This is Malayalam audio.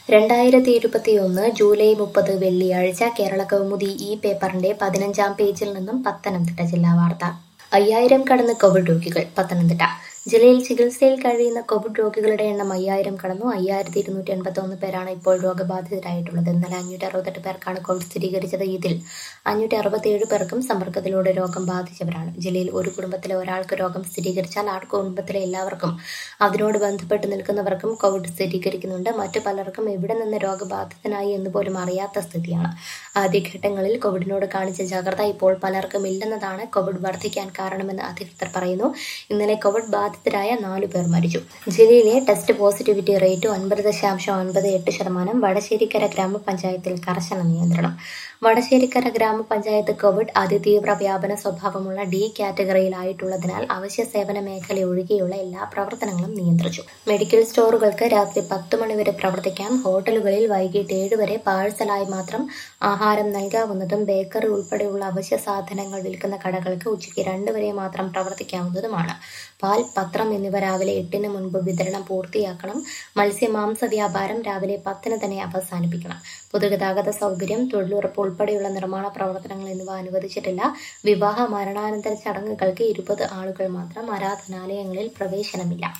2021 ജൂലൈ 30 വെള്ളിയാഴ്ച കേരളകൗമുദി ഈ പേപ്പറിന്റെ 15-ാം പേജിൽ നിന്നും പത്തനംതിട്ട ജില്ലാ വാർത്ത. 5000 കടന്ന് കോവിഡ് രോഗികൾ. പത്തനംതിട്ട ജില്ലയിൽ ചികിത്സയിൽ കഴിയുന്ന കോവിഡ് രോഗികളുടെ എണ്ണം 5000 കടന്നു. 5281 പേരാണ് ഇപ്പോൾ രോഗബാധിതരായിട്ടുള്ളത്. ഇന്നലെ 568 പേർക്കാണ് കോവിഡ് സ്ഥിരീകരിച്ചത്. ഇതിൽ 567 പേർക്കും സമ്പർക്കത്തിലൂടെ രോഗം ബാധിച്ചവരാണ്. ജില്ലയിൽ ഒരു കുടുംബത്തിലെ ഒരാൾക്ക് രോഗം സ്ഥിരീകരിച്ചാൽ ആ കുടുംബത്തിലെ എല്ലാവർക്കും അതിനോട് ബന്ധപ്പെട്ട് നിൽക്കുന്നവർക്കും കോവിഡ് സ്ഥിരീകരിക്കുന്നുണ്ട്. മറ്റു പലർക്കും എവിടെ നിന്ന് രോഗബാധിതനായി എന്ന് പോലും അറിയാത്ത സ്ഥിതിയാണ്. ആദ്യഘട്ടങ്ങളിൽ കോവിഡിനോട് കാണിച്ച ജാഗ്രത ഇപ്പോൾ പലർക്കും ഇല്ലെന്നതാണ് കോവിഡ് വർദ്ധിക്കാൻ കാരണമെന്ന് അധികൃതർ പറയുന്നു. ഇന്നലെ കോവിഡ് ബാധിതരായ 4 പേർ മരിച്ചു. ജില്ലയിലെ ടെസ്റ്റ് പോസിറ്റിവിറ്റി റേറ്റ് 9.98%. വടശ്ശേരിക്കര ഗ്രാമപഞ്ചായത്തിൽ കർശന നിയന്ത്രണം. വടശ്ശേരിക്കര ഗ്രാമപഞ്ചായത്ത് കോവിഡ് അതിതീവ്ര വ്യാപന സ്വഭാവമുള്ള ഡി കാറ്റഗറിയിലായിട്ടുള്ളതിനാൽ അവശ്യ സേവന മേഖല ഒഴികെയുള്ള എല്ലാ പ്രവർത്തനങ്ങളും നിയന്ത്രിച്ചു. മെഡിക്കൽ സ്റ്റോറുകൾക്ക് രാത്രി 10 മണി വരെ പ്രവർത്തിക്കാം. ഹോട്ടലുകളിൽ വൈകിട്ട് 7 വരെ പാഴ്സലായി മാത്രം ആഹാരം നൽകാവുന്നതും ബേക്കറി ഉൾപ്പെടെയുള്ള അവശ്യ സാധനങ്ങൾ വിൽക്കുന്ന കടകൾക്ക് ഉച്ചയ്ക്ക് 2 വരെ മാത്രം പ്രവർത്തിക്കാവുന്നതുമാണ്. പാൽ, പത്രം എന്നിവ രാവിലെ 8-ന് മുൻപ് വിതരണം പൂർത്തിയാക്കണം. മത്സ്യമാംസ വ്യാപാരം രാവിലെ 10-ന് തന്നെ അവസാനിപ്പിക്കണം. പൊതുഗതാഗത സൗകര്യം, തൊഴിലുറപ്പ് ഉൾപ്പെടെയുള്ള നിർമ്മാണ പ്രവർത്തനങ്ങൾ എന്നിവ അനുവദിച്ചിട്ടില്ല. വിവാഹ, മരണാനന്തര ചടങ്ങുകൾക്ക് 20 ആളുകൾ മാത്രം. ആരാധനാലയങ്ങളിൽ പ്രവേശനമില്ല.